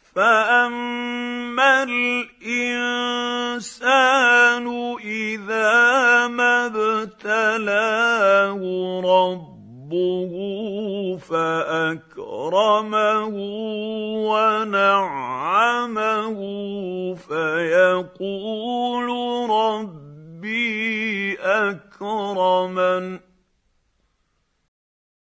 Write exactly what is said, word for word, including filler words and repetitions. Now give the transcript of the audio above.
فاما الانسان اذا ما ابتلاه ربه فاكرمه ونعمه فيقول ربي اكرمن